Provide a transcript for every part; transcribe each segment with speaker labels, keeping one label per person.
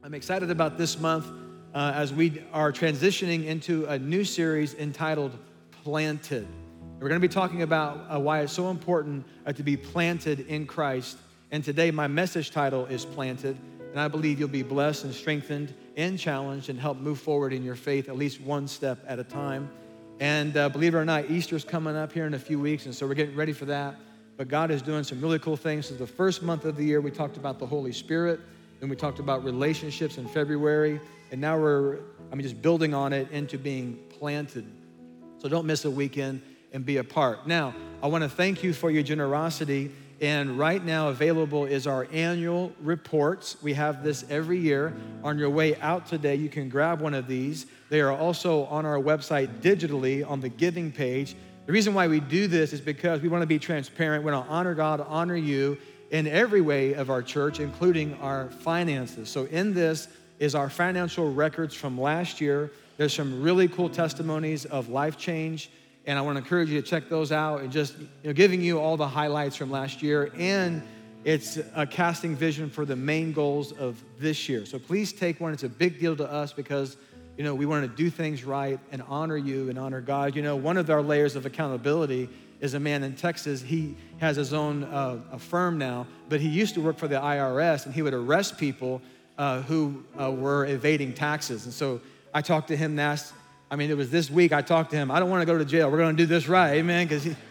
Speaker 1: I'm excited about this month as we are transitioning into a new series entitled Planted. We're going to be talking about why it's so important to be planted in Christ. And today my message title is Planted, and I believe you'll be blessed and strengthened and challenged and help move forward in your faith at least one step at a time. And believe it or not, Easter's coming up here in a few weeks, and so we're getting ready for that. But God is doing some really cool things. So the first month of the year, we talked about the Holy Spirit. Then we talked about relationships in February. And now we're just building on it into being planted. So don't miss a weekend and be a part. Now, I want to thank you for your generosity. And right now available is our annual reports. We have this every year. On your way out today, you can grab one of these. They are also on our website digitally on the giving page. The reason why we do this is because we want to be transparent. We want to honor God, honor you in every way of our church, including our finances. So in this is our financial records from last year. There's some really cool testimonies of life change, and I want to encourage you to check those out and just giving you all the highlights from last year, and it's a casting vision for the main goals of this year. So please take one. It's a big deal to us because we want to do things right and honor you and honor God. One of our layers of accountability is a man in Texas. He has his own a firm now, but he used to work for the IRS, and he would arrest people who were evading taxes. And so I talked to him it was this week I talked to him. I don't want to go to jail. We're going to do this right, amen?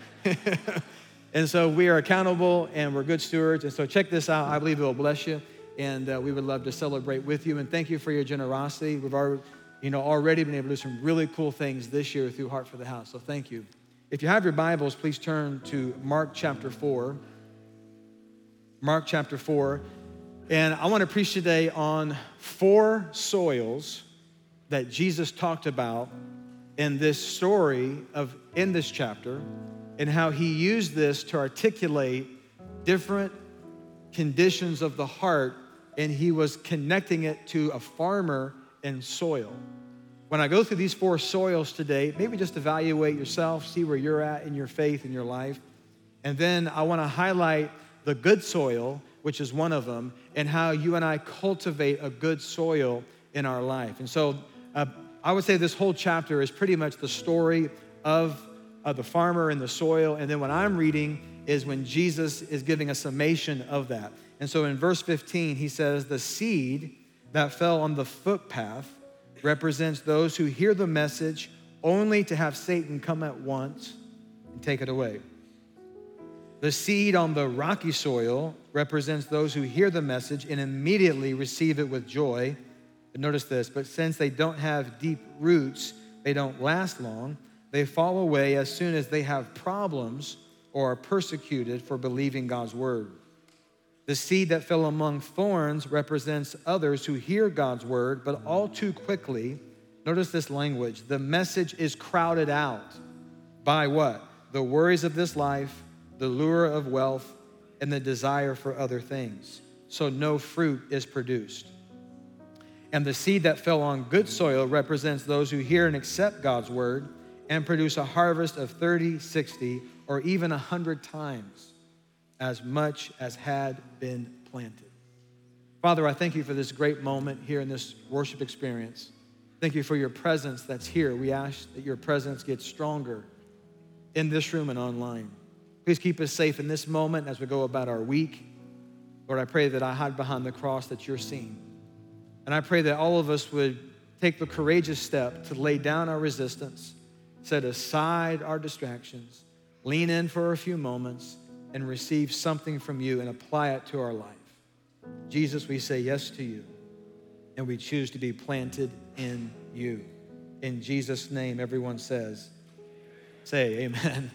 Speaker 1: And so we are accountable, and we're good stewards. And so check this out. I believe it will bless you, and we would love to celebrate with you. And thank you for your generosity. We've already been able to do some really cool things this year through Heart for the House. So thank you. If you have your Bibles, please turn to Mark chapter 4. Mark chapter 4. And I want to preach today on 4 soils that Jesus talked about in this story in this chapter, and how he used this to articulate different conditions of the heart, and he was connecting it to a farmer and soil. When I go through these 4 soils today, maybe just evaluate yourself, see where you're at in your faith, in your life. And then I want to highlight the good soil, which is one of them, and how you and I cultivate a good soil in our life. And so I would say this whole chapter is pretty much the story of the farmer and the soil. And then what I'm reading is when Jesus is giving a summation of that. And so in verse 15, he says, the seed that fell on the footpath represents those who hear the message only to have Satan come at once and take it away. The seed on the rocky soil represents those who hear the message and immediately receive it with joy. But notice this, but since they don't have deep roots, they don't last long. They fall away as soon as they have problems or are persecuted for believing God's word. The seed that fell among thorns represents others who hear God's word, but all too quickly, notice this language, the message is crowded out by what? The worries of this life, the lure of wealth, and the desire for other things. So no fruit is produced. And the seed that fell on good soil represents those who hear and accept God's word and produce a harvest of 30, 60, or even 100 times as much as had been planted. Father, I thank you for this great moment here in this worship experience. Thank you for your presence that's here. We ask that your presence gets stronger in this room and online. Please keep us safe in this moment as we go about our week. Lord, I pray that I hide behind the cross that you're seeing. And I pray that all of us would take the courageous step to lay down our resistance, set aside our distractions, lean in for a few moments, and receive something from you and apply it to our life. Jesus, we say yes to you, and we choose to be planted in you. In Jesus' name, everyone say amen.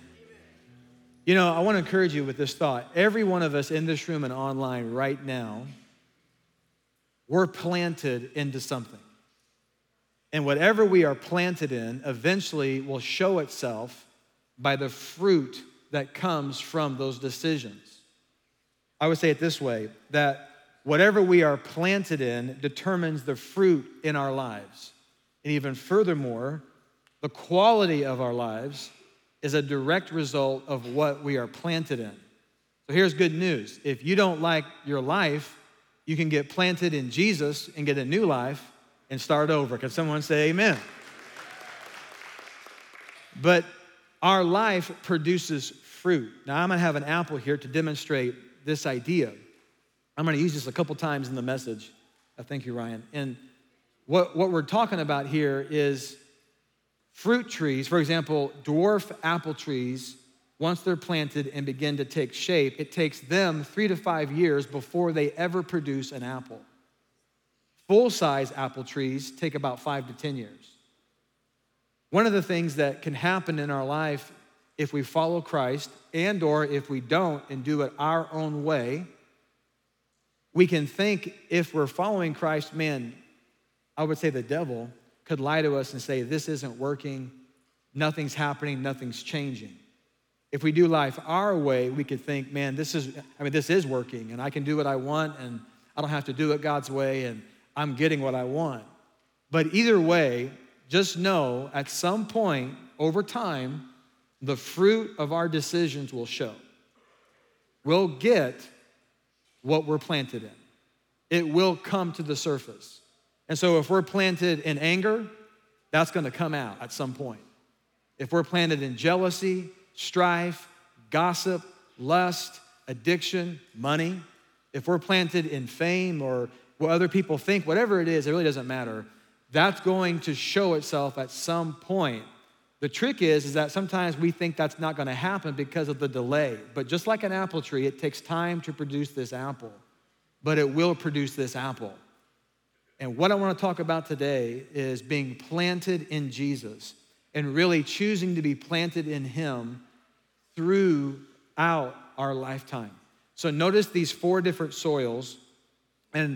Speaker 1: I want to encourage you with this thought. Every one of us in this room and online right now, we're planted into something. And whatever we are planted in eventually will show itself by the fruit that comes from those decisions. I would say it this way, that whatever we are planted in determines the fruit in our lives. And even furthermore, the quality of our lives is a direct result of what we are planted in. So here's good news. If you don't like your life, you can get planted in Jesus and get a new life and start over. Can someone say amen? But our life produces fruit. Now, I'm gonna have an apple here to demonstrate this idea. I'm gonna use this a couple times in the message. Thank you, Ryan. And what we're talking about here is fruit trees. For example, dwarf apple trees, once they're planted and begin to take shape, it takes them 3 to 5 years before they ever produce an apple. Full-size apple trees take about 5 to 10 years. One of the things that can happen in our life if we follow Christ and or if we don't and do it our own way, we can think if we're following Christ, man, I would say the devil could lie to us and say, this isn't working, nothing's happening, nothing's changing. If we do life our way, we could think, man, this is working and I can do what I want and I don't have to do it God's way and I'm getting what I want. But either way, just know at some point over time, the fruit of our decisions will show. We'll get what we're planted in. It will come to the surface. And so if we're planted in anger, that's gonna come out at some point. If we're planted in jealousy, strife, gossip, lust, addiction, money, if we're planted in fame or what other people think, whatever it is, it really doesn't matter. That's going to show itself at some point. The trick is that sometimes we think that's not gonna happen because of the delay. But just like an apple tree, it takes time to produce this apple, but it will produce this apple. And what I wanna talk about today is being planted in Jesus and really choosing to be planted in Him throughout our lifetime. So notice these 4 different soils and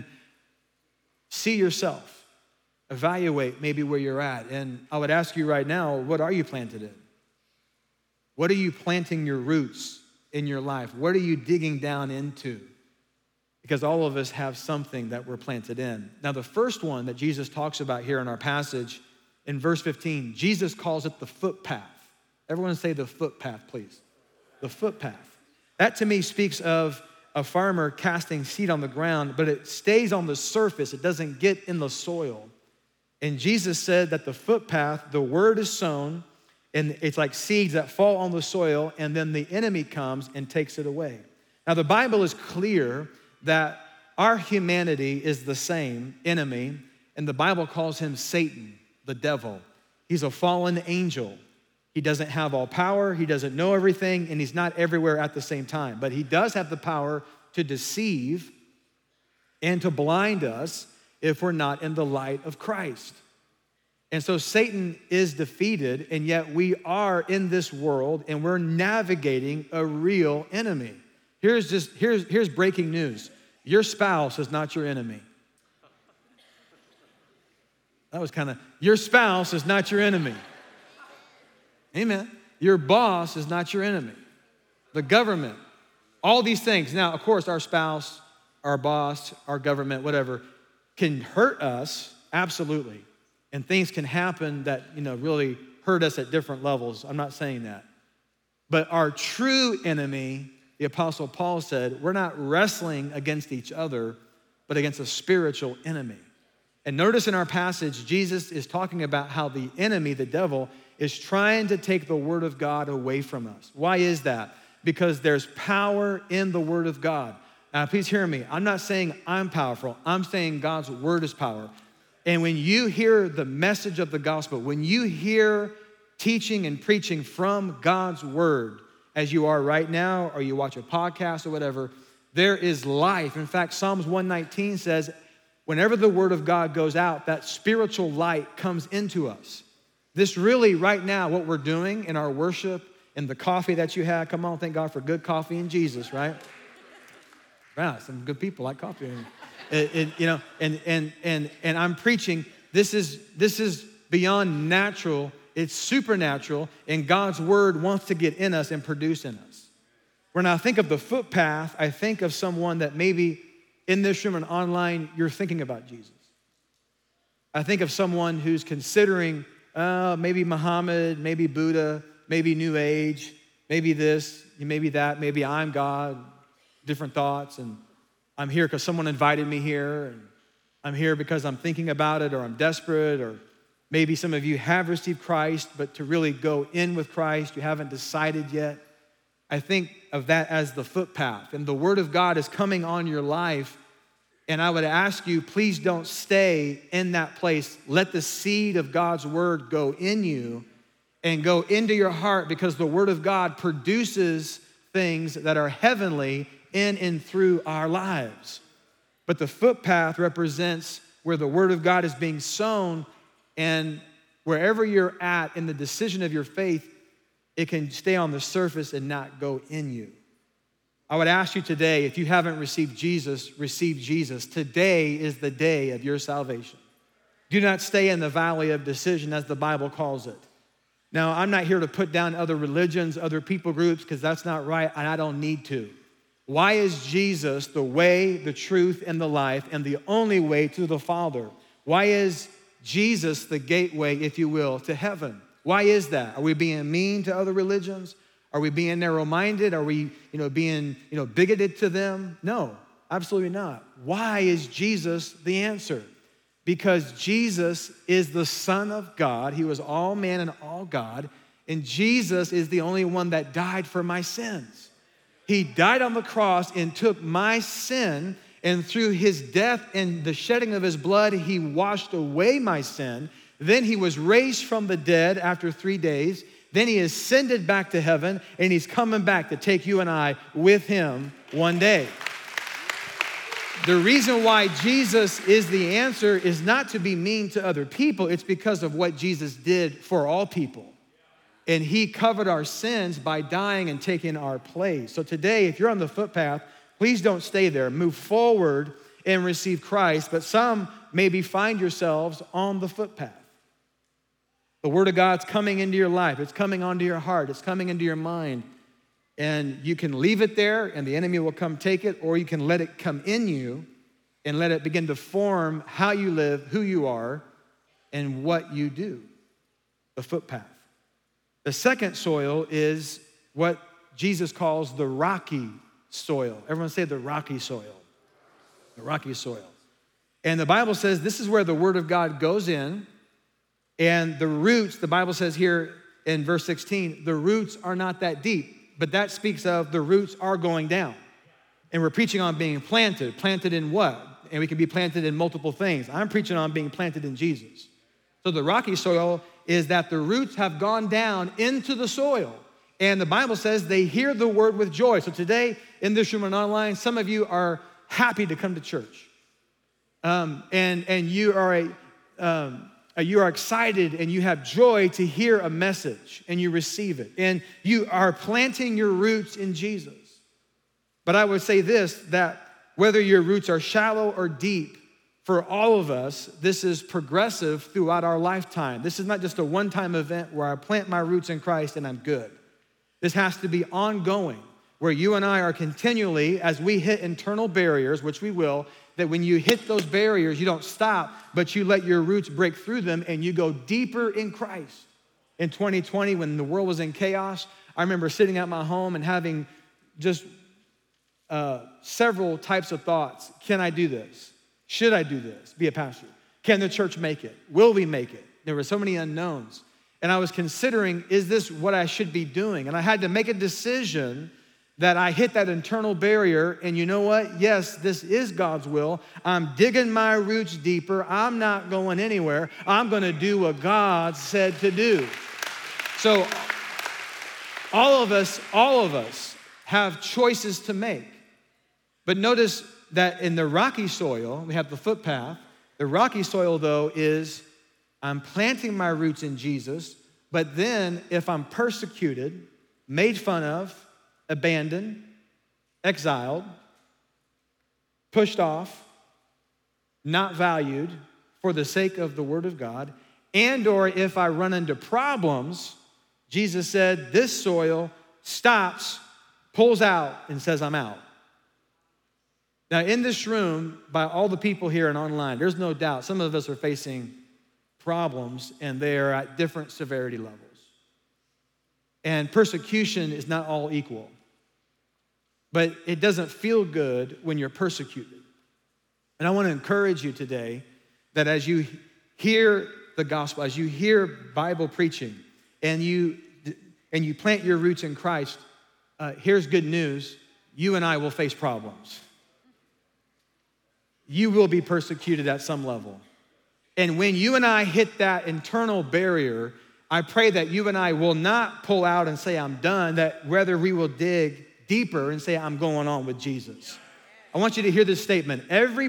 Speaker 1: see yourself. Evaluate maybe where you're at. And I would ask you right now, what are you planted in? What are you planting your roots in your life? What are you digging down into? Because all of us have something that we're planted in. Now, the first one that Jesus talks about here in our passage, in verse 15, Jesus calls it the footpath. Everyone say the footpath, please. The footpath. That to me speaks of a farmer casting seed on the ground, but it stays on the surface. It doesn't get in the soil. And Jesus said that the footpath, the word is sown, and it's like seeds that fall on the soil, and then the enemy comes and takes it away. Now, the Bible is clear that our humanity is the same enemy, and the Bible calls him Satan, the devil. He's a fallen angel. He doesn't have all power, he doesn't know everything, and he's not everywhere at the same time. But he does have the power to deceive and to blind us if we're not in the light of Christ. And so Satan is defeated, and yet we are in this world and we're navigating a real enemy. Here's breaking news. Your spouse is not your enemy. That was your spouse is not your enemy. Amen. Your boss is not your enemy. The government, all these things. Now, of course, our spouse, our boss, our government, whatever, can hurt us, absolutely. And things can happen that, really hurt us at different levels. I'm not saying that. But our true enemy, the Apostle Paul said, we're not wrestling against each other, but against a spiritual enemy. And notice in our passage, Jesus is talking about how the enemy, the devil, is trying to take the word of God away from us. Why is that? Because there's power in the word of God. Now, please hear me. I'm not saying I'm powerful. I'm saying God's word is power. And when you hear the message of the gospel, when you hear teaching and preaching from God's word, as you are right now, or you watch a podcast or whatever, there is life. In fact, Psalms 119 says, whenever the word of God goes out, that spiritual light comes into us. This really, right now, what we're doing in our worship, and the coffee that you had, come on, thank God for good coffee in Jesus, right? Wow, some good people like coffee. And I'm preaching, this is beyond natural, it's supernatural, and God's word wants to get in us and produce in us. When I think of the footpath, I think of someone that maybe in this room and online, you're thinking about Jesus. I think of someone who's considering maybe Muhammad, maybe Buddha, maybe New Age, maybe this, maybe that, maybe I'm God, different thoughts. And I'm here because someone invited me here, and I'm here because I'm thinking about it, or I'm desperate, or maybe some of you have received Christ, but to really go in with Christ, you haven't decided yet. I think of that as the footpath, and the Word of God is coming on your life, and I would ask you, please don't stay in that place. Let the seed of God's Word go in you and go into your heart, because the Word of God produces things that are heavenly in and through our lives. But the footpath represents where the Word of God is being sown, and wherever you're at in the decision of your faith, it can stay on the surface and not go in you. I would ask you today, if you haven't received Jesus, receive Jesus. Today is the day of your salvation. Do not stay in the valley of decision, as the Bible calls it. Now, I'm not here to put down other religions, other people groups, because that's not right, and I don't need to. Why is Jesus the way, the truth, and the life, and the only way to the Father? Why is Jesus the gateway, if you will, to heaven? Why is that? Are we being mean to other religions? Are we being narrow-minded? Are we, being, bigoted to them? No, absolutely not. Why is Jesus the answer? Because Jesus is the Son of God. He was all man and all God, and Jesus is the only one that died for my sins. He died on the cross and took my sin, and through his death and the shedding of his blood, he washed away my sin. Then he was raised from the dead after 3 days. Then he ascended back to heaven, and he's coming back to take you and I with him one day. The reason why Jesus is the answer is not to be mean to other people. It's because of what Jesus did for all people. And he covered our sins by dying and taking our place. So today, if you're on the footpath, please don't stay there. Move forward and receive Christ. But some maybe find yourselves on the footpath. The Word of God's coming into your life. It's coming onto your heart. It's coming into your mind. And you can leave it there and the enemy will come take it, or you can let it come in you and let it begin to form how you live, who you are, and what you do. The footpath. The second soil is what Jesus calls the rocky soil. Everyone say the rocky soil. The rocky soil. And the Bible says this is where the Word of God goes in, and the roots, the Bible says here in verse 16, the roots are not that deep, but that speaks of the roots are going down. And we're preaching on being planted. Planted in what? And we can be planted in multiple things. I'm preaching on being planted in Jesus. So the rocky soil is that the roots have gone down into the soil. And the Bible says they hear the word with joy. So today, in this room and online, some of you are happy to come to church. And you are excited and you have joy to hear a message and you receive it. And you are planting your roots in Jesus. But I would say this, that whether your roots are shallow or deep, for all of us, this is progressive throughout our lifetime. This is not just a one-time event where I plant my roots in Christ and I'm good. This has to be ongoing, where you and I are continually, as we hit internal barriers, which we will, that when you hit those barriers, you don't stop, but you let your roots break through them and you go deeper in Christ. In 2020, when the world was in chaos, I remember sitting at my home and having just several types of thoughts. Can I do this? Should I do this? Be a pastor. Can the church make it? Will we make it? There were so many unknowns. And I was considering, is this what I should be doing? And I had to make a decision that I hit that internal barrier, and you know what? Yes, this is God's will. I'm digging my roots deeper. I'm not going anywhere. I'm gonna do what God said to do. So all of us have choices to make. But notice that in the rocky soil, we have the footpath. The rocky soil, though, is I'm planting my roots in Jesus, but then if I'm persecuted, made fun of, abandoned, exiled, pushed off, not valued for the sake of the Word of God, and or if I run into problems, Jesus said, this soil stops, pulls out, and says, I'm out. Now, in this room, by all the people here and online, there's no doubt some of us are facing problems, and they are at different severity levels. And persecution is not all equal. but it doesn't feel good when you're persecuted. And I want to encourage you today that as you hear the gospel, as you hear Bible preaching, and you plant your roots in Christ, here's good news. You and I will face problems. You will be persecuted at some level. And when you and I hit that internal barrier, I pray that you and I will not pull out and say, I'm done, that rather we will dig deeper and say, I'm going on with Jesus. I want you to hear this statement. Every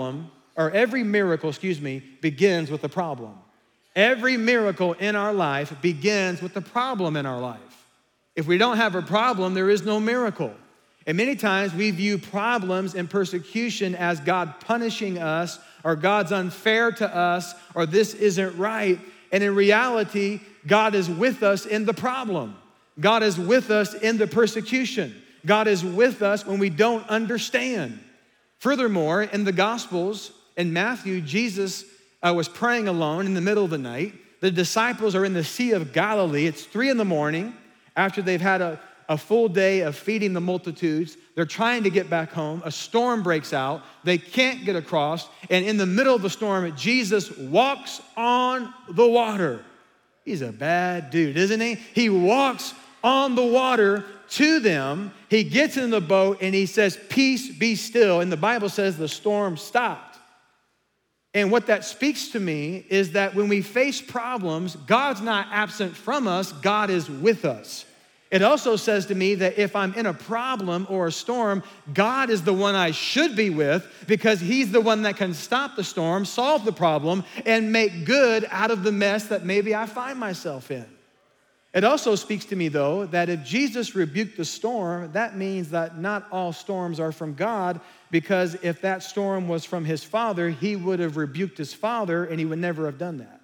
Speaker 1: miracle, begins with a problem. Every miracle in our life begins with a problem in our life. If we don't have a problem, there is no miracle. And many times we view problems and persecution as God punishing us, or God's unfair to us, or this isn't right. And in reality, God is with us in the problem. God is with us in the persecution. God is with us when we don't understand. Furthermore, in the Gospels, in Matthew, Jesus was praying alone in the middle of the night. The disciples are in the Sea of Galilee. It's 3 a.m. after they've had a full day of feeding the multitudes. They're trying to get back home. A storm breaks out. They can't get across. And in the middle of the storm, Jesus walks on the water. He's a bad dude, isn't he? He walks on the water to them. He gets in the boat and he says, peace, be still. And the Bible says the storm stopped. And what that speaks to me is that when we face problems, God's not absent from us, God is with us. It also says to me that if I'm in a problem or a storm, God is the one I should be with, because he's the one that can stop the storm, solve the problem, and make good out of the mess that maybe I find myself in. It also speaks to me, though, that if Jesus rebuked the storm, that means that not all storms are from God, because if that storm was from his Father, he would have rebuked his Father, and he would never have done that.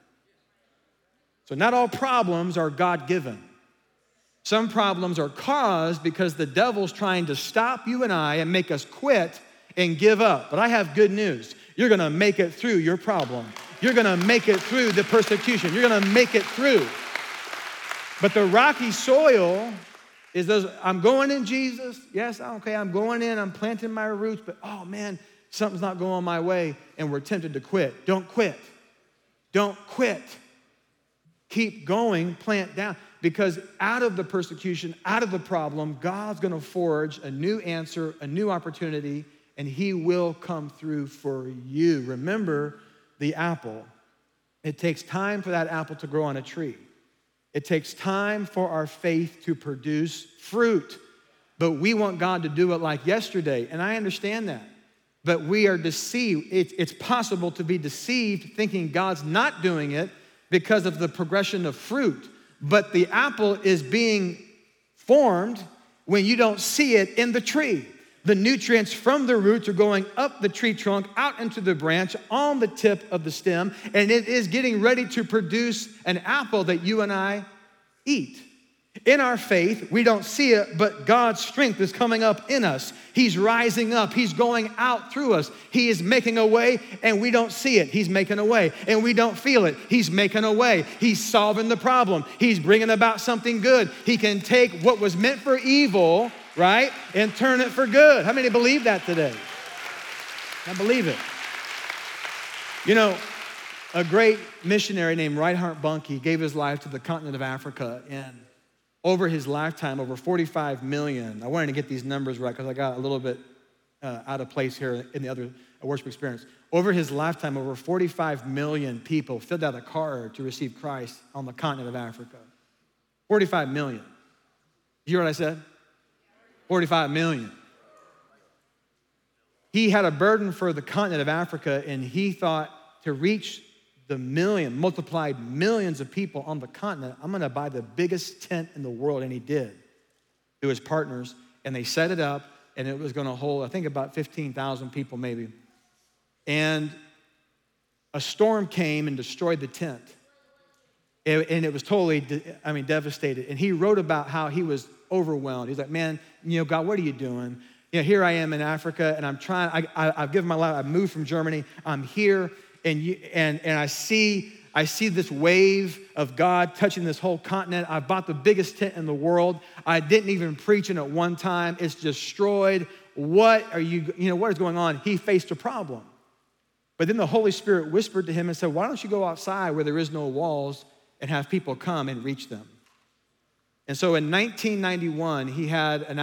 Speaker 1: So not all problems are God-given. Some problems are caused because the devil's trying to stop you and I and make us quit and give up. But I have good news. You're gonna make it through your problem. You're gonna make it through the persecution. You're gonna make it through. But the rocky soil is those, I'm going in, Jesus. Yes, okay, I'm going in, I'm planting my roots, but oh man, something's not going my way, and we're tempted to quit. Don't quit. Don't quit. Keep going, plant down. Because out of the persecution, out of the problem, God's gonna forge a new answer, a new opportunity, and he will come through for you. Remember the apple. It takes time for that apple to grow on a tree. It takes time for our faith to produce fruit. But we want God to do it like yesterday, and I understand that. But we are deceived. It's possible to be deceived thinking God's not doing it because of the progression of fruit. But the apple is being formed when you don't see it in the tree. The nutrients from the roots are going up the tree trunk, out into the branch, on the tip of the stem, and it is getting ready to produce an apple that you and I eat. In our faith, we don't see it, but God's strength is coming up in us. He's rising up. He's going out through us. He is making a way, and we don't see it. He's making a way, and we don't feel it. He's making a way. He's solving the problem. He's bringing about something good. He can take what was meant for evil, right, and turn it for good. How many believe that today? I believe it. You know, a great missionary named Reinhard Bonnke gave his life to the continent of Africa, and over his lifetime, over 45 million. I wanted to get these numbers right because I got a little bit out of place here in the other worship experience. Over his lifetime, over 45 million people filled out a card to receive Christ on the continent of Africa. 45 million. You hear what I said? 45 million. He had a burden for the continent of Africa, and he thought to reach the multiplied millions of people on the continent, I'm gonna buy the biggest tent in the world, and he did. Through his partners, and they set it up, and it was gonna hold, I think, about 15,000 people maybe. And a storm came and destroyed the tent. And it was totally, devastated. And he wrote about how he was overwhelmed. He's like, man, God, what are you doing? Here I am in Africa, and I'm trying, I've given my life, I've moved from Germany, I'm here, and I see I see this wave of God touching this whole continent. I bought the biggest tent in the world. I didn't even preach in it one time. It's destroyed. What is going on? He faced a problem. But then the Holy Spirit whispered to him and said, why don't you go outside where there is no walls and have people come and reach them? And so in 1991, he had a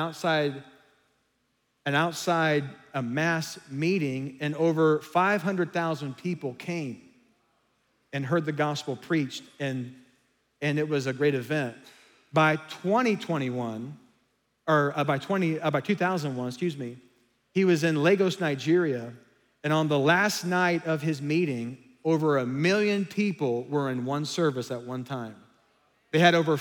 Speaker 1: mass meeting, and over 500,000 people came and heard the gospel preached, and it was a great event. By 2001, by 2001, he was in Lagos, Nigeria, and on the last night of his meeting, over 1 million people were in one service at one time. They had over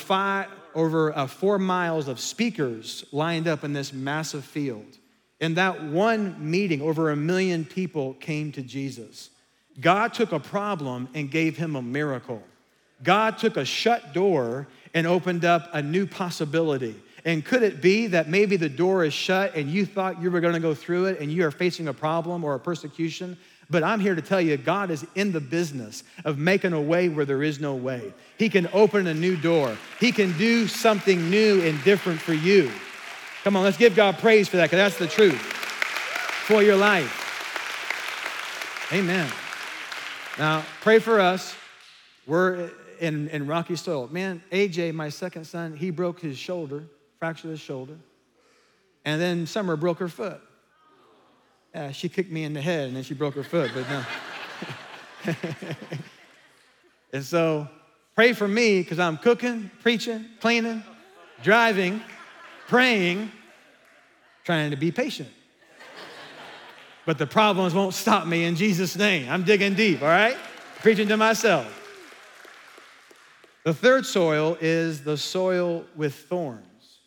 Speaker 1: 4 miles of speakers lined up in this massive field. In that one meeting, over 1 million people came to Jesus. God took a problem and gave him a miracle. God took a shut door and opened up a new possibility. And could it be that maybe the door is shut and you thought you were going to go through it and you are facing a problem or a persecution? But I'm here to tell you, God is in the business of making a way where there is no way. He can open a new door. He can do something new and different for you. Come on, let's give God praise for that, because that's the truth for your life. Amen. Now, pray for us. We're in rocky soil. Man, AJ, my second son, he broke his shoulder, fractured his shoulder. And then Summer broke her foot. Yeah, she kicked me in the head and then she broke her foot, but no. And so pray for me, because I'm cooking, preaching, cleaning, driving, praying, trying to be patient. But the problems won't stop me in Jesus' name. I'm digging deep, all right? Preaching to myself. The third soil is the soil with thorns.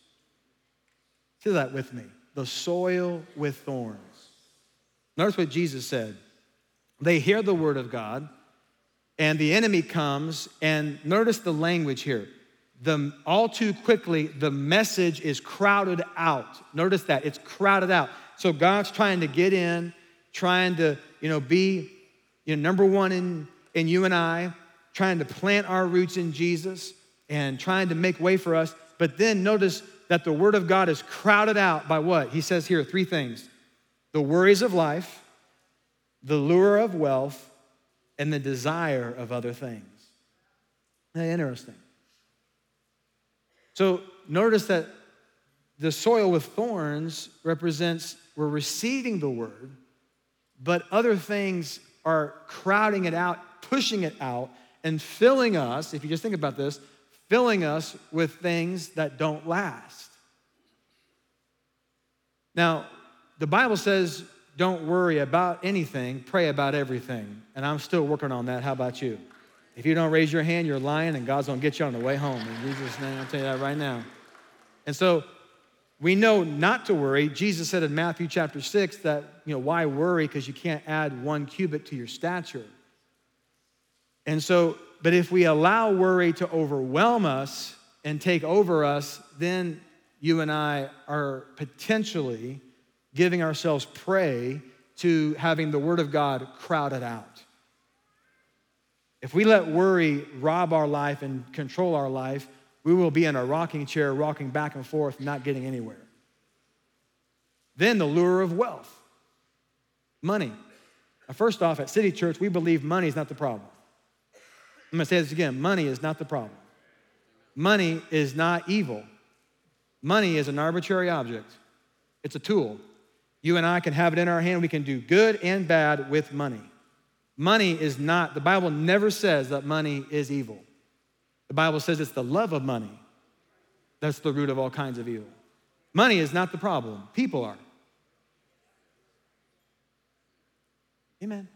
Speaker 1: Say that with me. The soil with thorns. Notice what Jesus said. They hear the word of God, and the enemy comes, and notice the language here. All too quickly, the message is crowded out. Notice that, it's crowded out. So God's trying to get in, trying to, be, number one in you and I, trying to plant our roots in Jesus and trying to make way for us. But then notice that the word of God is crowded out by what? He says here 3 things. The worries of life, the lure of wealth, and the desire of other things. Isn't that interesting? So notice that the soil with thorns represents we're receiving the word, but other things are crowding it out, pushing it out, and filling us, if you just think about this, filling us with things that don't last. Now, the Bible says, don't worry about anything, pray about everything. And I'm still working on that. How about you? If you don't raise your hand, you're lying, and God's gonna get you on the way home. In Jesus' name, I'll tell you that right now. And so we know not to worry. Jesus said in Matthew chapter 6 that, why worry? Because you can't add 1 cubit to your stature. And so, but if we allow worry to overwhelm us and take over us, then you and I are potentially giving ourselves prey to having the word of God crowded out. If we let worry rob our life and control our life, we will be in a rocking chair, rocking back and forth, not getting anywhere. Then the lure of wealth, money. Now, first off, at City Church, we believe money is not the problem. I'm gonna say this again, money is not the problem. Money is not evil. Money is an arbitrary object. It's a tool. You and I can have it in our hand. We can do good and bad with money. Money is not, the Bible never says that money is evil. The Bible says it's the love of money that's the root of all kinds of evil. Money is not the problem. People are. Amen.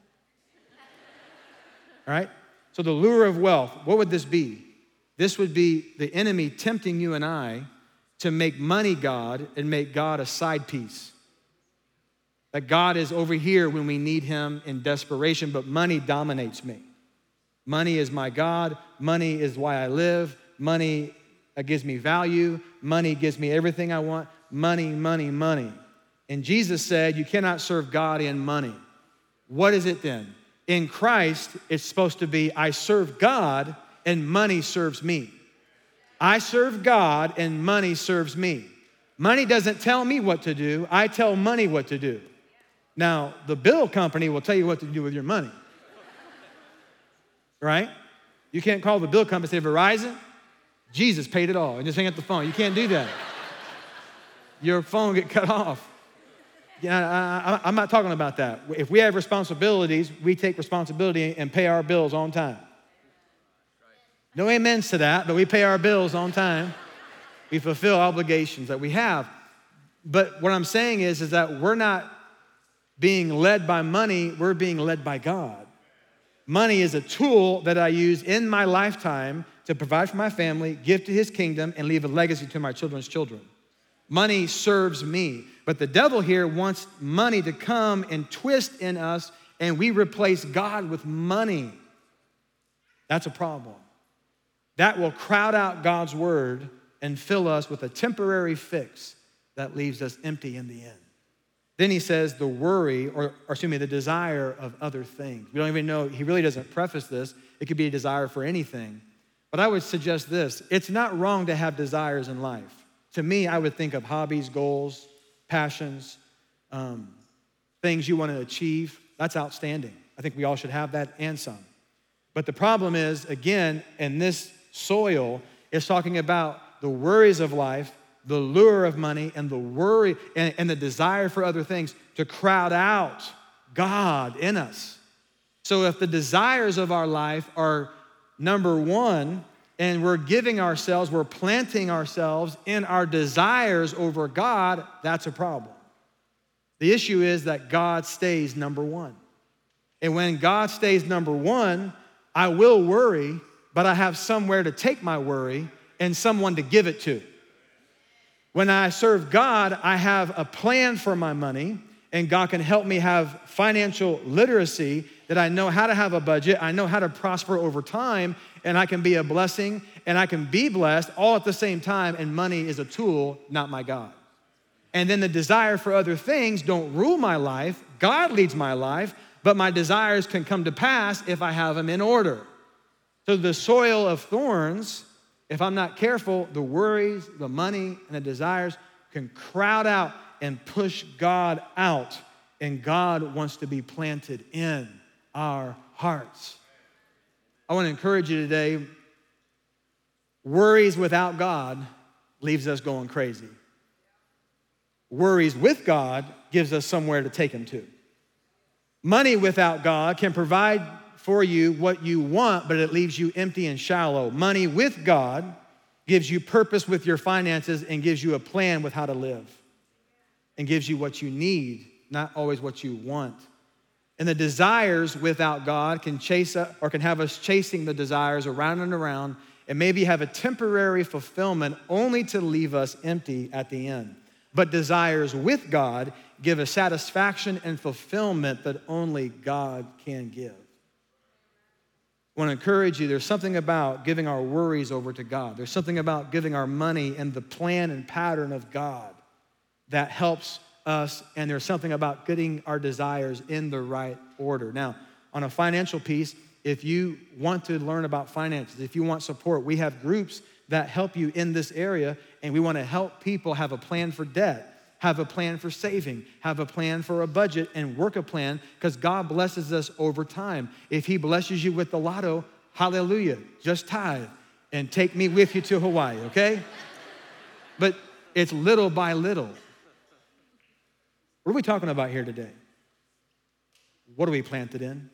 Speaker 1: All right? So the lure of wealth, what would this be? This would be the enemy tempting you and I to make money God and make God a side piece. That God is over here when we need him in desperation, but money dominates me. Money is my God. Money is why I live. Money gives me value. Money gives me everything I want. Money, money, money. And Jesus said, you cannot serve God and money. What is it then? In Christ, it's supposed to be, I serve God and money serves me. I serve God and money serves me. Money doesn't tell me what to do. I tell money what to do. Now, the bill company will tell you what to do with your money. Right? You can't call the bill company and say, Verizon, Jesus paid it all, and just hang up the phone. You can't do that. Your phone get cut off. Yeah, I'm not talking about that. If we have responsibilities, we take responsibility and pay our bills on time. No amens to that, but we pay our bills on time. We fulfill obligations that we have. But what I'm saying is that we're not being led by money, we're being led by God. Money is a tool that I use in my lifetime to provide for my family, give to his kingdom, and leave a legacy to my children's children. Money serves me. But the devil here wants money to come and twist in us, and we replace God with money. That's a problem. That will crowd out God's word and fill us with a temporary fix that leaves us empty in the end. Then he says the worry, or the desire of other things. We don't even know, he really doesn't preface this. It could be a desire for anything. But I would suggest this, it's not wrong to have desires in life. To me, I would think of hobbies, goals, passions, things you want to achieve. That's outstanding. I think we all should have that and some. But the problem is, again, in this soil, it's talking about the worries of life, the lure of money, and the worry and the desire for other things to crowd out God in us. So if the desires of our life are number one, and we're giving ourselves, we're planting ourselves in our desires over God, that's a problem. The issue is that God stays number one. And when God stays number one, I will worry, but I have somewhere to take my worry and someone to give it to. When I serve God, I have a plan for my money, and God can help me have financial literacy, that I know how to have a budget, I know how to prosper over time, and I can be a blessing, and I can be blessed all at the same time, and money is a tool, not my God. And then the desire for other things don't rule my life. God leads my life, but my desires can come to pass if I have them in order. So the soil of thorns, if I'm not careful, the worries, the money, and the desires can crowd out and push God out, and God wants to be planted in our hearts. I want to encourage you today, worries without God leaves us going crazy. Worries with God gives us somewhere to take him to. Money without God can provide for you what you want, but it leaves you empty and shallow. Money with God gives you purpose with your finances and gives you a plan with how to live, and gives you what you need, not always what you want. And the desires without God can can have us chasing the desires around and around, and maybe have a temporary fulfillment only to leave us empty at the end. But desires with God give a satisfaction and fulfillment that only God can give. I want to encourage you, there's something about giving our worries over to God. There's something about giving our money and the plan and pattern of God that helps us, and there's something about getting our desires in the right order. Now, on a financial piece, if you want to learn about finances, if you want support, we have groups that help you in this area, and we want to help people have a plan for debt, have a plan for saving, have a plan for a budget, and work a plan, because God blesses us over time. If he blesses you with the lotto, hallelujah, just tithe and take me with you to Hawaii, okay? But it's little by little. What are we talking about here today? What are we planted in?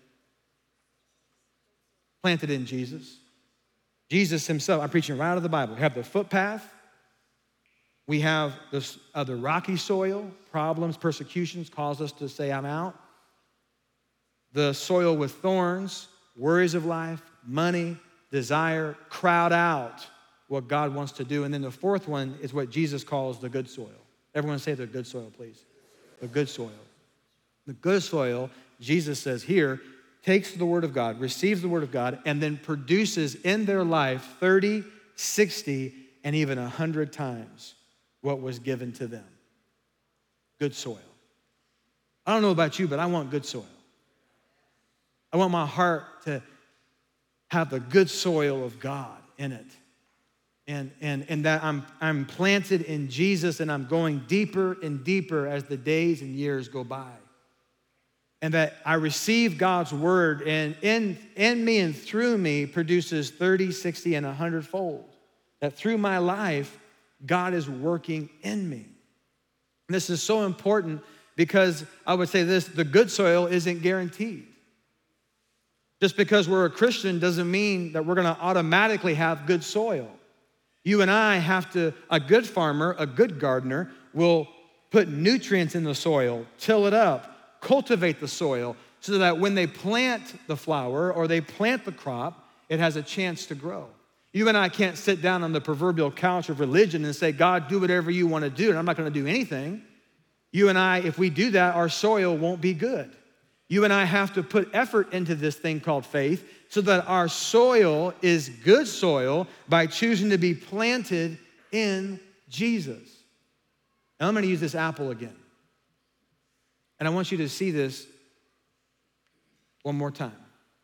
Speaker 1: Planted in Jesus. Jesus himself, I'm preaching right out of the Bible. We have the footpath. We have the rocky soil. Problems, persecutions cause us to say, I'm out. The soil with thorns, worries of life, money, desire, crowd out what God wants to do. And then the fourth one is what Jesus calls the good soil. Everyone say the good soil, please. The good soil. The good soil, Jesus says here, takes the word of God, receives the word of God, and then produces in their life 30, 60, and even 100 times what was given to them. Good soil. I don't know about you, but I want good soil. I want my heart to have the good soil of God in it. And that I'm planted in Jesus, and I'm going deeper and deeper as the days and years go by. And that I receive God's word, and in me and through me produces 30, 60, and 100-fold. That through my life, God is working in me. And this is so important because I would say this: the good soil isn't guaranteed. Just because we're a Christian doesn't mean that we're gonna automatically have good soil. You and I have to, a good farmer, a good gardener will put nutrients in the soil, till it up, cultivate the soil, so that when they plant the flower or they plant the crop, it has a chance to grow. You and I can't sit down on the proverbial couch of religion and say, God, do whatever you want to do, and I'm not going to do anything. You and I, if we do that, our soil won't be good. You and I have to put effort into this thing called faith so that our soil is good soil by choosing to be planted in Jesus. Now I'm going to use this apple again. And I want you to see this one more time.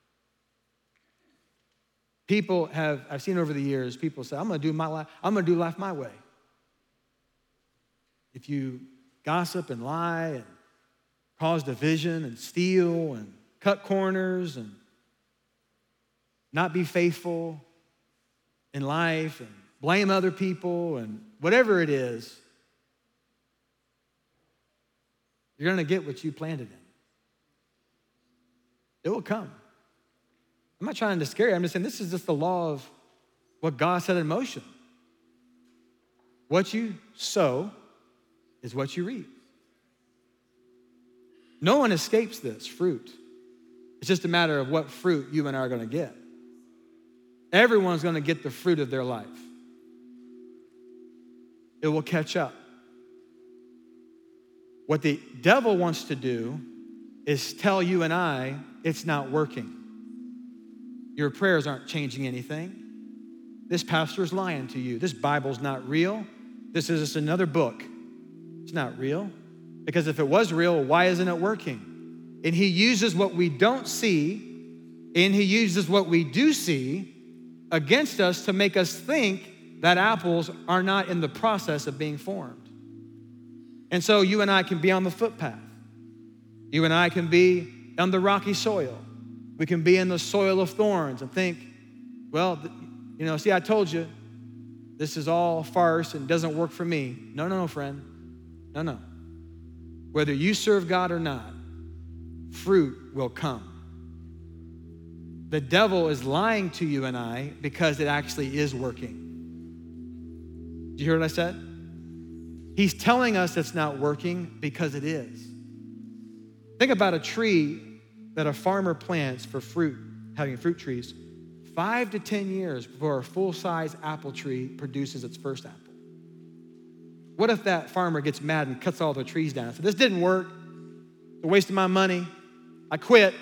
Speaker 1: I've seen over the years, people say, I'm going to do life my way. If you gossip and lie and cause division and steal and cut corners and not be faithful in life and blame other people and whatever it is, you're going to get what you planted in. It will come. I'm not trying to scare you. I'm just saying this is just the law of what God set in motion. What you sow is what you reap. No one escapes this fruit. It's just a matter of what fruit you and I are going to get. Everyone's going to get the fruit of their life. It will catch up. What the devil wants to do is tell you and I it's not working. Your prayers aren't changing anything. This pastor's lying to you. This Bible's not real. This is just another book. It's not real. Because if it was real, why isn't it working? And he uses what we don't see, and he uses what we do see against us to make us think that apples are not in the process of being formed. And so you and I can be on the footpath. You and I can be on the rocky soil. We can be in the soil of thorns and think, well, see, I told you, this is all farce and doesn't work for me. No, friend. No. Whether you serve God or not, fruit will come. The devil is lying to you and I because it actually is working. Did you hear what I said? He's telling us it's not working because it is. Think about a tree that a farmer plants for fruit, having fruit trees, 5 to 10 years before a full-size apple tree produces its first apple. What if that farmer gets mad and cuts all the trees down? So this didn't work. It's a waste of my money. I quit.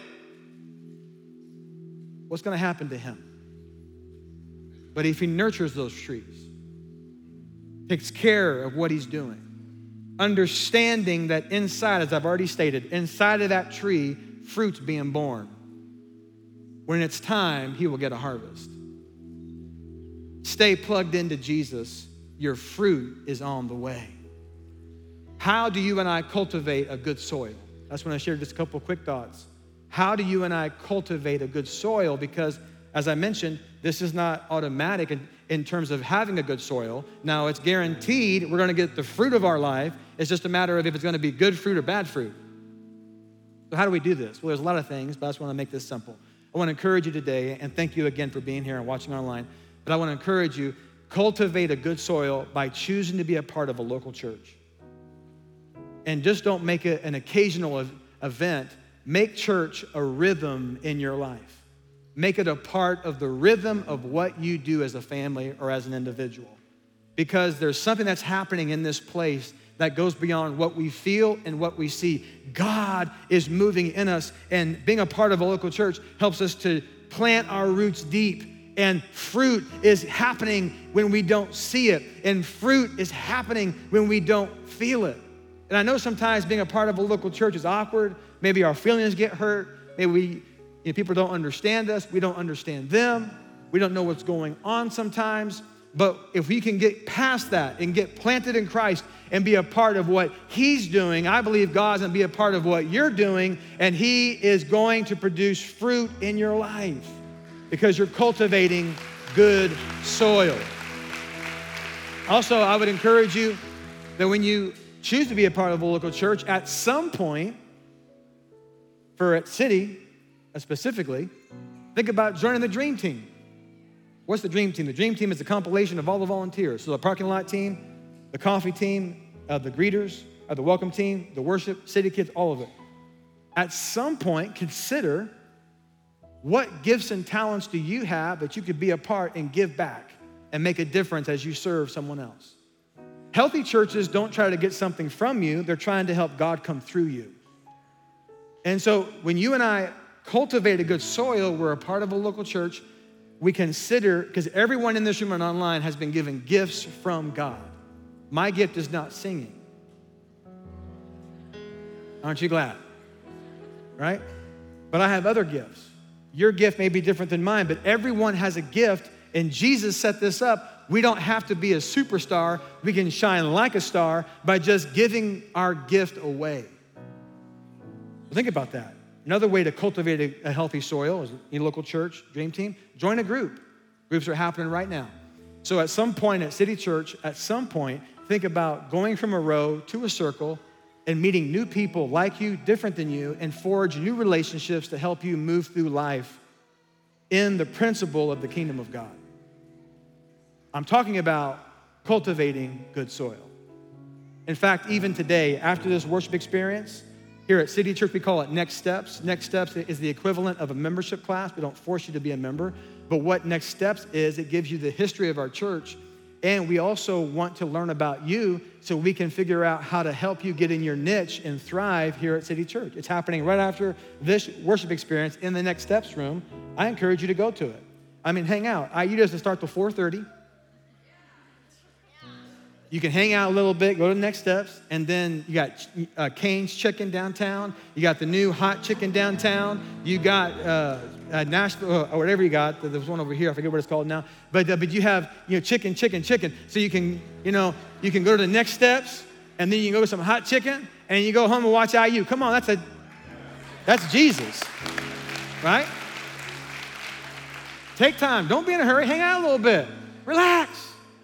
Speaker 1: What's going to happen to him? But if he nurtures those trees, takes care of what he's doing, understanding that inside, as I've already stated, inside of that tree, fruit's being born. When it's time, he will get a harvest. Stay plugged into Jesus. Your fruit is on the way. How do you and I cultivate a good soil? That's when I shared just a couple quick thoughts. How do you and I cultivate a good soil? Because, as I mentioned, this is not automatic in terms of having a good soil. Now, it's guaranteed we're going to get the fruit of our life. It's just a matter of if it's going to be good fruit or bad fruit. So how do we do this? Well, there's a lot of things, but I just want to make this simple. I want to encourage you today, and thank you again for being here and watching online, but I want to encourage you, cultivate a good soil by choosing to be a part of a local church. And just don't make it an occasional event. Make church a rhythm in your life. Make it a part of the rhythm of what you do as a family or as an individual. Because there's something that's happening in this place that goes beyond what we feel and what we see. God is moving in us, and being a part of a local church helps us to plant our roots deep. And fruit is happening when we don't see it. And fruit is happening when we don't feel it. And I know sometimes being a part of a local church is awkward. Maybe our feelings get hurt. Maybe People don't understand us. We don't understand them. We don't know what's going on sometimes. But if we can get past that and get planted in Christ and be a part of what he's doing, I believe God's gonna be a part of what you're doing, and he is going to produce fruit in your life because you're cultivating good soil. Also, I would encourage you that when you choose to be a part of a local church, at some point, for at City specifically, think about joining the Dream Team. What's the Dream Team? The Dream Team is a compilation of all the volunteers. So the parking lot team, the coffee team, the greeters, the welcome team, the worship, city kids, all of it. At some point, consider what gifts and talents do you have that you could be a part and give back and make a difference as you serve someone else. Healthy churches don't try to get something from you. They're trying to help God come through you. And so when you and I cultivate a good soil, we're a part of a local church, we consider, because everyone in this room and online has been given gifts from God. My gift is not singing. Aren't you glad? Right? But I have other gifts. Your gift may be different than mine, but everyone has a gift, and Jesus set this up. We don't have to be a superstar. We can shine like a star by just giving our gift away. Think about that. Another way to cultivate a healthy soil is in local church, Dream Team, join a group. Groups are happening right now. So at some point at City Church, think about going from a row to a circle and meeting new people like you, different than you, and forge new relationships to help you move through life in the principle of the kingdom of God. I'm talking about cultivating good soil. In fact, even today, after this worship experience, here at City Church, we call it Next Steps. Next Steps is the equivalent of a membership class. We don't force you to be a member. But what Next Steps is, it gives you the history of our church. And we also want to learn about you so we can figure out how to help you get in your niche and thrive here at City Church. It's happening right after this worship experience in the Next Steps room. I encourage you to go to it. Hang out. You just start till 4:30. You can hang out a little bit, go to the Next Steps, and then you got Cane's Chicken downtown. You got the new hot chicken downtown. You got Nashville, or whatever you got. There's one over here. I forget what it's called now. But you have chicken. So you can go to the Next Steps, and then you can go to some hot chicken, and you go home and watch IU. Come on, that's Jesus, right? Take time. Don't be in a hurry. Hang out a little bit. Relax.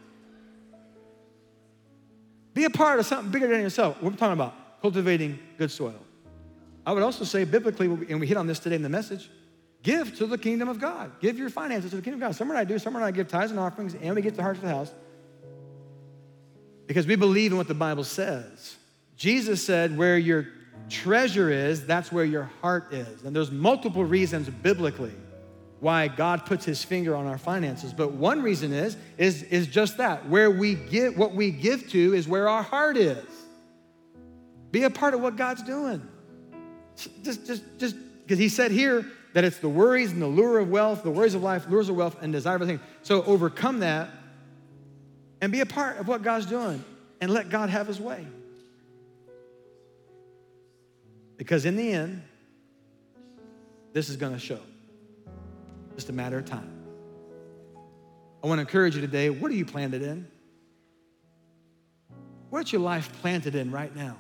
Speaker 1: Be a part of something bigger than yourself. We're talking about cultivating good soil. I would also say biblically, and we hit on this today in the message, give to the kingdom of God. Give your finances to the kingdom of God. Summer and I do. Summer and I give tithes and offerings, and we get the heart of the house because we believe in what the Bible says. Jesus said, where your treasure is, that's where your heart is. And there's multiple reasons biblically why God puts his finger on our finances. But one reason is just that. Where we give, what we give to is where our heart is. Be a part of what God's doing. Just because he said here that it's the worries and the lure of wealth, the worries of life, lures of wealth, and desire of everything. So overcome that and be a part of what God's doing and let God have his way. Because in the end, this is going to show. Just a matter of time. I want to encourage you today, what are you planted in? What's your life planted in right now?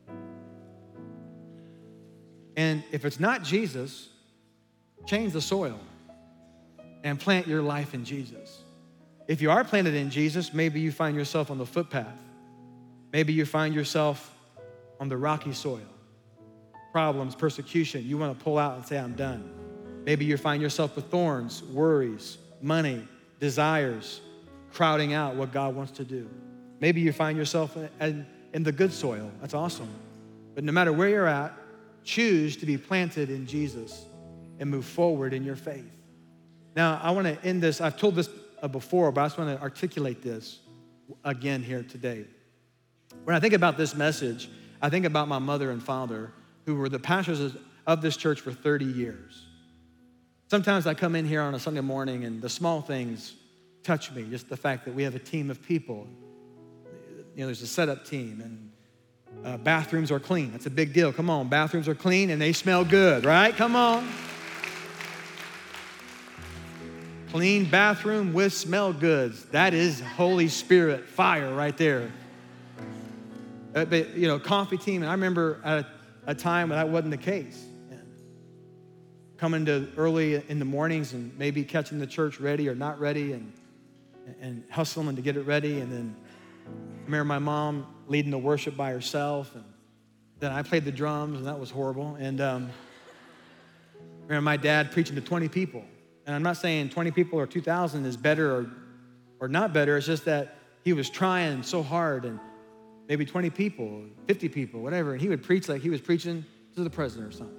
Speaker 1: And if it's not Jesus, change the soil and plant your life in Jesus. If you are planted in Jesus, maybe you find yourself on the footpath. Maybe you find yourself on the rocky soil. Problems, persecution, you want to pull out and say, I'm done. Maybe you find yourself with thorns, worries, money, desires, crowding out what God wants to do. Maybe you find yourself in the good soil. That's awesome. But no matter where you're at, choose to be planted in Jesus and move forward in your faith. Now, I want to end this. I've told this before, but I just want to articulate this again here today. When I think about this message, I think about my mother and father who were the pastors of this church for 30 years. Sometimes I come in here on a Sunday morning and the small things touch me, just the fact that we have a team of people. There's a setup team and bathrooms are clean. That's a big deal. Come on, bathrooms are clean and they smell good, right? Come on. Clean bathroom with smell goods. That is Holy Spirit fire right there. But, coffee team, and I remember at a time when that wasn't the case. Coming to early in the mornings and maybe catching the church ready or not ready and hustling to get it ready. And then I remember my mom leading the worship by herself. And then I played the drums, and that was horrible. And I remember my dad preaching to 20 people. And I'm not saying 20 people or 2,000 is better or not better. It's just that he was trying so hard, and maybe 20 people, 50 people, whatever. And he would preach like he was preaching to the president or something.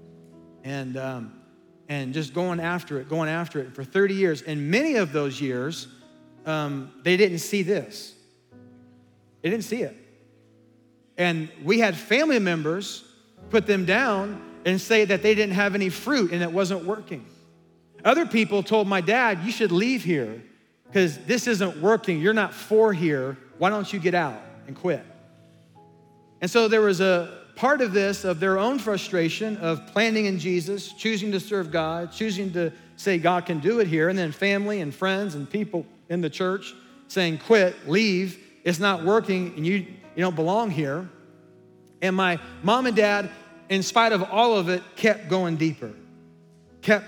Speaker 1: And just going after it for 30 years. And many of those years, they didn't see this. They didn't see it. And we had family members put them down and say that they didn't have any fruit and it wasn't working. Other people told my dad, you should leave here because this isn't working. You're not for here. Why don't you get out and quit? And so there was a part of this, of their own frustration of planting in Jesus, choosing to serve God, choosing to say God can do it here, and then family and friends and people in the church saying, quit, leave, it's not working, and you don't belong here. And my mom and dad, in spite of all of it, kept going deeper, kept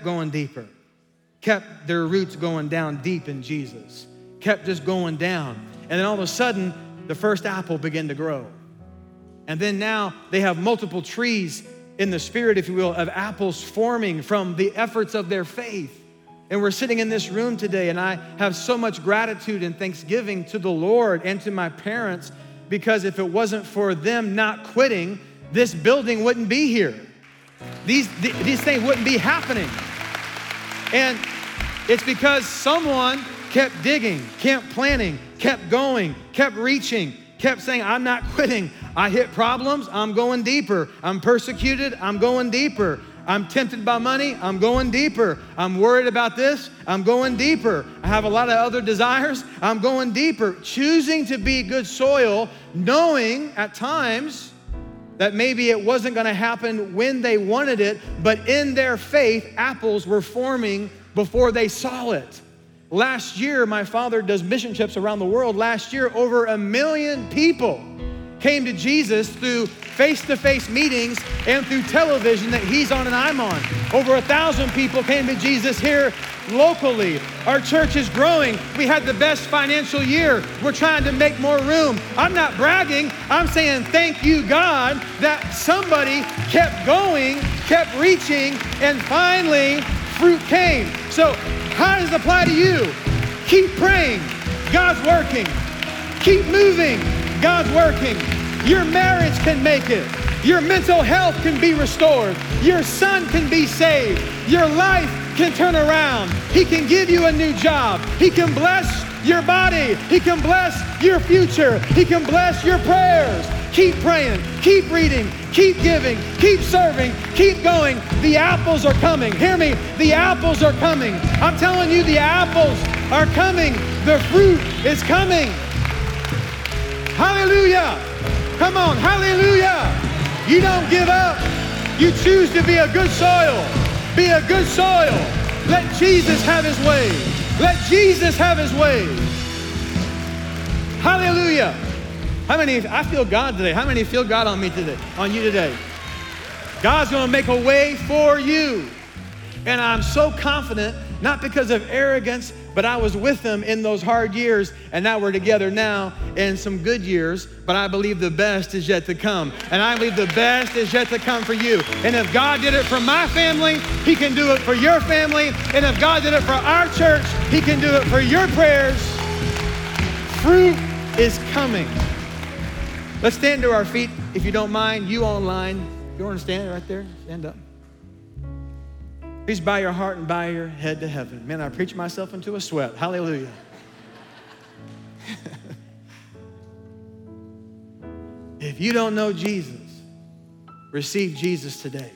Speaker 1: their roots going down deep in Jesus, kept just going down. And then all of a sudden, the first apple began to grow. And then now they have multiple trees in the spirit, if you will, of apples forming from the efforts of their faith. And we're sitting in this room today, and I have so much gratitude and thanksgiving to the Lord and to my parents, because if it wasn't for them not quitting, this building wouldn't be here. These things wouldn't be happening. And it's because someone kept digging, kept planting, kept going, kept reaching, kept saying, I'm not quitting. I hit problems, I'm going deeper. I'm persecuted, I'm going deeper. I'm tempted by money, I'm going deeper. I'm worried about this, I'm going deeper. I have a lot of other desires, I'm going deeper. Choosing to be good soil, knowing at times that maybe it wasn't gonna happen when they wanted it, but in their faith, apples were forming before they saw it. Last year, my father does mission trips around the world. Last year, over 1 million people came to Jesus through face-to-face meetings and through television that he's on and I'm on. Over 1,000 people came to Jesus here locally. Our church is growing. We had the best financial year. We're trying to make more room. I'm not bragging. I'm saying thank you, God, that somebody kept going, kept reaching, and finally fruit came. So how does it apply to you? Keep praying. God's working. Keep moving. God's working. Your marriage can make it. Your mental health can be restored. Your son can be saved. Your life can turn around. He can give you a new job. He can bless your body. He can bless your future. He can bless your prayers. Keep praying. Keep reading. Keep giving. Keep serving. Keep going. The apples are coming. Hear me. The apples are coming. I'm telling you, the apples are coming. The fruit is coming. Hallelujah. Come on. Hallelujah. You don't give up. You choose to be a good soil. Be a good soil. Let Jesus have his way. Let Jesus have his way. Hallelujah. How many, I feel God today. How many feel God on me today, on you today? God's gonna make a way for you. And I'm so confident, not because of arrogance, but I was with him in those hard years, and now we're together now in some good years, but I believe the best is yet to come. And I believe the best is yet to come for you. And if God did it for my family, he can do it for your family. And if God did it for our church, he can do it for your prayers. Fruit is coming. Let's stand to our feet, if you don't mind. You online, if you want to stand right there, stand up. Please bow your heart and bow your head to heaven. Man, I preach myself into a sweat. Hallelujah. If you don't know Jesus, receive Jesus today.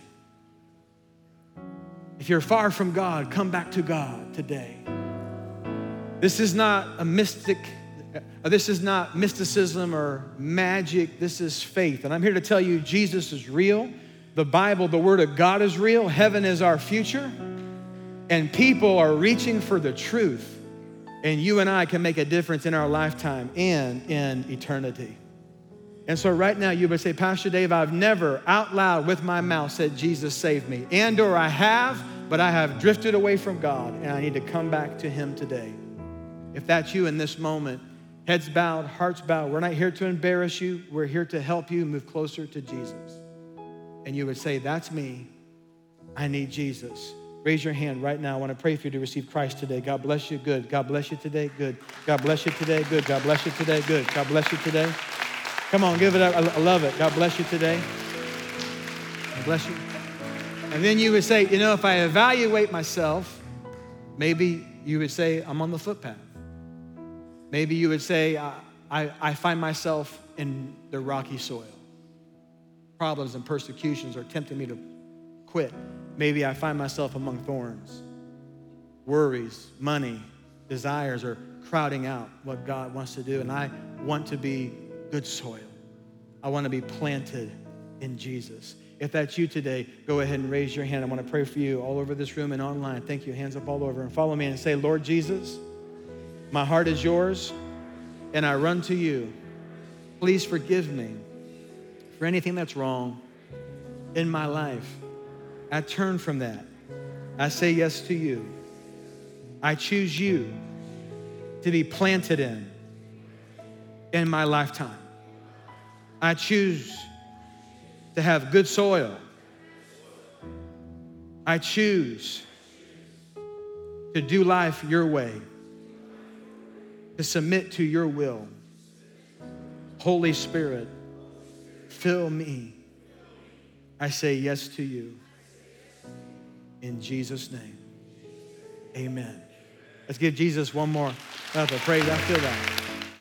Speaker 1: If you're far from God, come back to God today. This is not a mystic. This is not mysticism or magic. This is faith. And I'm here to tell you Jesus is real. The Bible, the Word of God is real. Heaven is our future. And people are reaching for the truth. And you and I can make a difference in our lifetime and in eternity. And so right now you would say, Pastor Dave, I've never out loud with my mouth said, Jesus saved me. And or I have, but I have drifted away from God and I need to come back to him today. If that's you in this moment, heads bowed, hearts bowed, we're not here to embarrass you. We're here to help you move closer to Jesus. And you would say, that's me. I need Jesus. Raise your hand right now. I want to pray for you to receive Christ today. God bless you. Good. God bless you today. Good. God bless you today. Good. God bless you today. Good. God bless you today. Come on, give it up. I love it. God bless you today. God bless you. And then you would say, you know, if I evaluate myself, maybe you would say, I'm on the footpath. Maybe you would say, I find myself in the rocky soil. Problems and persecutions are tempting me to quit. Maybe I find myself among thorns. Worries, money, desires are crowding out what God wants to do. And I want to be good soil. I want to be planted in Jesus. If that's you today, go ahead and raise your hand. I want to pray for you all over this room and online. Thank you. Hands up all over. And follow me and say, Lord Jesus, my heart is yours, and I run to you. Please forgive me for anything that's wrong in my life. I turn from that. I say yes to you. I choose you to be planted in my lifetime. I choose to have good soil. I choose to do life your way, to submit to your will. Holy Spirit, fill me. I say yes to you. In Jesus' name, amen. Let's give Jesus one more praise. I feel that.